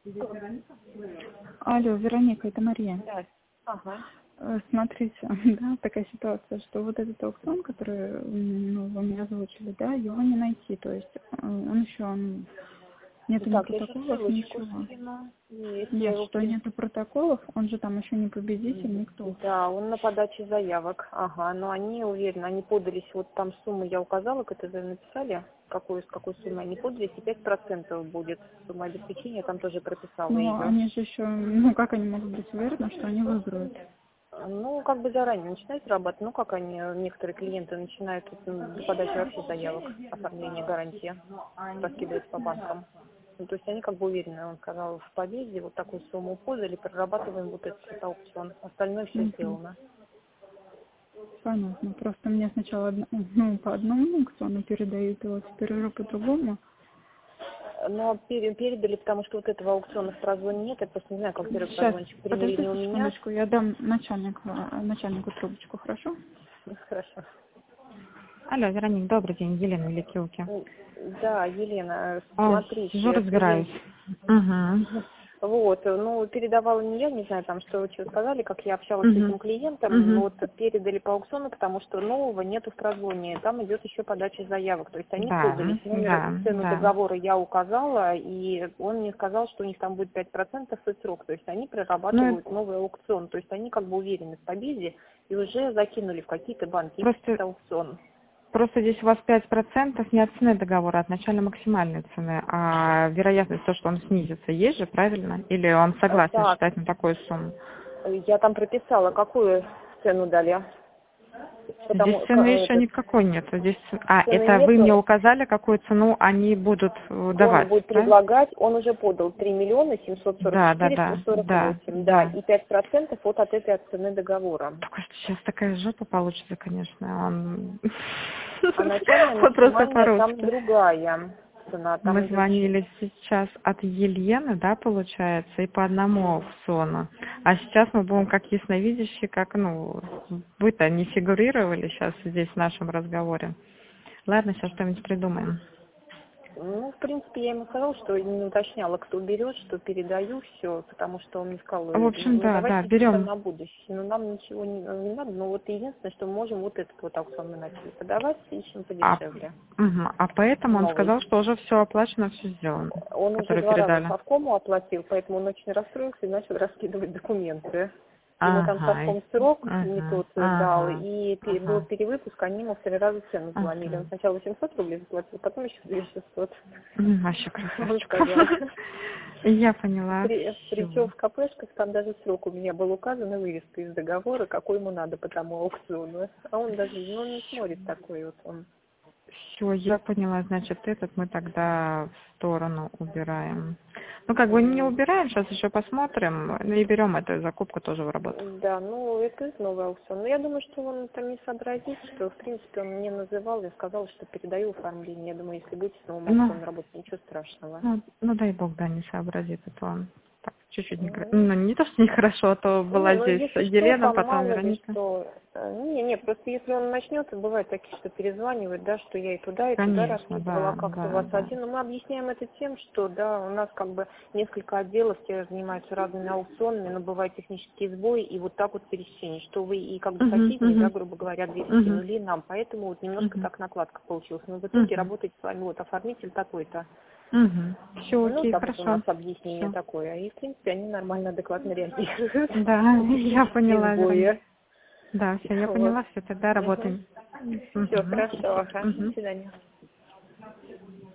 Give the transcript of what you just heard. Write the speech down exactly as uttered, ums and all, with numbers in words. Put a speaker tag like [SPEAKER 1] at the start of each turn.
[SPEAKER 1] Алло, Вероника, это Мария.
[SPEAKER 2] Да. Ага.
[SPEAKER 1] Э, Смотрите, да, такая ситуация, что вот этот аукцион, который, м, ну, вы мне озвучили, да, его не найти, то есть э, он еще, м, нету ни
[SPEAKER 2] Так, я сейчас
[SPEAKER 1] протоколов,
[SPEAKER 2] ссылочку
[SPEAKER 1] ничего.
[SPEAKER 2] скину. Есть, я
[SPEAKER 1] Нет,
[SPEAKER 2] его
[SPEAKER 1] что
[SPEAKER 2] при-
[SPEAKER 1] нету протоколов, он же там еще не победитель, никто.
[SPEAKER 2] Да, он на подаче заявок. Ага, но они уверены, они подались, вот там сумму я указала, как это написали, какую, с какой суммой они подались, и пять процентов будет сумма обеспечения, я там тоже прописала
[SPEAKER 1] Но
[SPEAKER 2] ее.
[SPEAKER 1] они же еще, ну как они могут быть уверены, что они выиграют?
[SPEAKER 2] Ну, как бы заранее начинают зарабатывать, ну, как они, некоторые клиенты начинают вот, м, до подачи вообще заявок, оформления гарантии, раскидывать по банкам. Ну, то есть они как бы уверены, он сказал, в победе вот такую сумму подали, прорабатываем вот этот вот аукцион, остальное все
[SPEAKER 1] Мгм.
[SPEAKER 2] сделано.
[SPEAKER 1] Понятно. Просто мне сначала одно- ну, по одному аукциону передают, а теперь уже по другому.
[SPEAKER 2] Но пере- передали, потому что вот этого аукциона в прозвоне нет, я просто не знаю, как первый
[SPEAKER 1] Сейчас,
[SPEAKER 2] прозвончик приняли не
[SPEAKER 1] подождите
[SPEAKER 2] у меня.
[SPEAKER 1] секундочку, я дам начальнику, э, начальнику трубочку, хорошо?
[SPEAKER 2] Хорошо.
[SPEAKER 1] Алло, Вероник, добрый день, Елена Великилки.
[SPEAKER 2] М, Да, Елена, э,
[SPEAKER 1] О, сижу,
[SPEAKER 2] смотрите,
[SPEAKER 1] разбираюсь.
[SPEAKER 2] клиент.
[SPEAKER 1] Угу.
[SPEAKER 2] Вот, ну, передавала не я, не знаю, там, что вы что сказали, как я общалась с
[SPEAKER 1] Угу.
[SPEAKER 2] этим клиентом,
[SPEAKER 1] Угу.
[SPEAKER 2] вот, передали по аукциону, потому что нового нету в прозвоне, там идет еще подача заявок, то есть они
[SPEAKER 1] Да,
[SPEAKER 2] подались, номер,
[SPEAKER 1] да,
[SPEAKER 2] цену
[SPEAKER 1] да.
[SPEAKER 2] договора я указала, и он мне сказал, что у них там будет пять процентов и срок, то есть они
[SPEAKER 1] Ну, это
[SPEAKER 2] прорабатывают новый аукцион, то есть они как бы уверены в победе и уже закинули в какие-то банки, есть
[SPEAKER 1] просто,
[SPEAKER 2] какой-то аукцион.
[SPEAKER 1] просто здесь у вас пять процентов не от цены договора, а от начальной максимальной цены, а вероятность то, что он снизится, есть же, правильно? Или он
[SPEAKER 2] Э,
[SPEAKER 1] согласен
[SPEAKER 2] Так,
[SPEAKER 1] считать на такую сумму?
[SPEAKER 2] я там прописала, какую цену дали,
[SPEAKER 1] Здесь
[SPEAKER 2] потому
[SPEAKER 1] цены
[SPEAKER 2] как
[SPEAKER 1] еще
[SPEAKER 2] этот,
[SPEAKER 1] никакой нет. Здесь, а,
[SPEAKER 2] цены
[SPEAKER 1] это вы мне
[SPEAKER 2] нету.
[SPEAKER 1] указали, какую цену они будут э,
[SPEAKER 2] Он
[SPEAKER 1] давать,
[SPEAKER 2] будет
[SPEAKER 1] правильно?
[SPEAKER 2] предлагать, он уже подал три миллиона семьсот сорок
[SPEAKER 1] Да, да,
[SPEAKER 2] четыре сто
[SPEAKER 1] да,
[SPEAKER 2] сорок
[SPEAKER 1] да,
[SPEAKER 2] восемь, да,
[SPEAKER 1] да.
[SPEAKER 2] и пять процентов вот от этой от цены договора.
[SPEAKER 1] Только что сейчас такая жопа получится, конечно. Он,
[SPEAKER 2] А начальная
[SPEAKER 1] он просто
[SPEAKER 2] максимальная там
[SPEAKER 1] по-русски.
[SPEAKER 2] другая цена,
[SPEAKER 1] Мы
[SPEAKER 2] там идет еще.
[SPEAKER 1] звонили сейчас от Елены, да, получается, и по одному аукциону. А сейчас мы будем как ясновидящие, как, ну, вы-то не фигурировали сейчас здесь в нашем разговоре. Ладно, сейчас что-нибудь придумаем.
[SPEAKER 2] Ну, в принципе, я ему сказала, что не уточняла, кто берет, что передаю все, потому что он мне сказал,
[SPEAKER 1] В общем,
[SPEAKER 2] ну,
[SPEAKER 1] да, да,
[SPEAKER 2] давайте чисто
[SPEAKER 1] берем.
[SPEAKER 2] на будущее. Но нам ничего не, не надо, но вот единственное, что мы можем вот этот вот аукцион мы начали подавать, ищем
[SPEAKER 1] А,
[SPEAKER 2] подешевле.
[SPEAKER 1] мгм, а поэтому он
[SPEAKER 2] Новый.
[SPEAKER 1] сказал, что уже все оплачено, все сделано,
[SPEAKER 2] Он уже
[SPEAKER 1] который
[SPEAKER 2] два раза
[SPEAKER 1] передали.
[SPEAKER 2] совкому оплатил, поэтому он очень расстроился и начал раскидывать документы. Ему там
[SPEAKER 1] Ага,
[SPEAKER 2] совком срок не
[SPEAKER 1] ага,
[SPEAKER 2] тот э, дал,
[SPEAKER 1] ага,
[SPEAKER 2] и пе- был
[SPEAKER 1] ага,
[SPEAKER 2] перевыпуск, они ему в три раза цену заломили. Он
[SPEAKER 1] ага.
[SPEAKER 2] сначала восемьсот рублей заплатил, потом еще две тысячи шестьсот.
[SPEAKER 1] М, Вообще
[SPEAKER 2] Он
[SPEAKER 1] красавчик.
[SPEAKER 2] сказал.
[SPEAKER 1] Я поняла.
[SPEAKER 2] При, причем
[SPEAKER 1] Все.
[SPEAKER 2] в КПшках там даже срок у меня был указан, и вырезка из договора, какой ему надо по тому аукциону. А он даже, ну, не смотрит такой вот он.
[SPEAKER 1] Все, я поняла. Значит, этот мы тогда в сторону убираем. Ну, как бы не убираем, сейчас еще посмотрим. Ну, и берем эту закупку тоже в работу.
[SPEAKER 2] Да, ну это новый аукцион. Но я думаю, что он там не сообразит, что в принципе он мне называл, я сказала, что передаю оформление. Я думаю, если будете с новым
[SPEAKER 1] Ну,
[SPEAKER 2] аукционом работать, ничего страшного.
[SPEAKER 1] ну, ну, дай бог, да, не сообразит, это он так, чуть-чуть не,
[SPEAKER 2] Ну,
[SPEAKER 1] ну, не то, что нехорошо, а то
[SPEAKER 2] не,
[SPEAKER 1] была
[SPEAKER 2] ну
[SPEAKER 1] здесь
[SPEAKER 2] если что,
[SPEAKER 1] Елена,
[SPEAKER 2] там
[SPEAKER 1] потом
[SPEAKER 2] мало ли
[SPEAKER 1] Вероника.
[SPEAKER 2] что. э, Не, не, просто если он начнет, бывает такие, что перезванивают, да, что я и туда, и туда
[SPEAKER 1] Конечно,
[SPEAKER 2] раскидывала, а
[SPEAKER 1] да,
[SPEAKER 2] как-то у
[SPEAKER 1] да,
[SPEAKER 2] вас
[SPEAKER 1] да.
[SPEAKER 2] один. Но мы объясняем это тем, что, да, у нас как бы несколько отделов, те занимаются разными аукционами, но бывают технические сбои, и вот так вот пересечение, что вы и как бы
[SPEAKER 1] Угу,
[SPEAKER 2] соседние, да,
[SPEAKER 1] угу,
[SPEAKER 2] грубо говоря, дверь
[SPEAKER 1] угу,
[SPEAKER 2] скинули нам, поэтому вот немножко
[SPEAKER 1] угу,
[SPEAKER 2] так накладка получилась. Но в итоге
[SPEAKER 1] угу,
[SPEAKER 2] работает с вами вот оформитель такой-то.
[SPEAKER 1] угу. Все,
[SPEAKER 2] Ну,
[SPEAKER 1] окей,
[SPEAKER 2] так вот у нас
[SPEAKER 1] хорошо.
[SPEAKER 2] объяснение
[SPEAKER 1] Все.
[SPEAKER 2] такое. И, в принципе, они нормально, адекватно реагируют
[SPEAKER 1] Да,
[SPEAKER 2] на
[SPEAKER 1] я
[SPEAKER 2] технические
[SPEAKER 1] поняла, Вероника.
[SPEAKER 2] сбои.
[SPEAKER 1] Да, все, я
[SPEAKER 2] Вот.
[SPEAKER 1] поняла, все, тогда
[SPEAKER 2] Угу.
[SPEAKER 1] работаем.
[SPEAKER 2] Все,
[SPEAKER 1] Угу.
[SPEAKER 2] хорошо, ага. До
[SPEAKER 1] Угу.
[SPEAKER 2] свидания.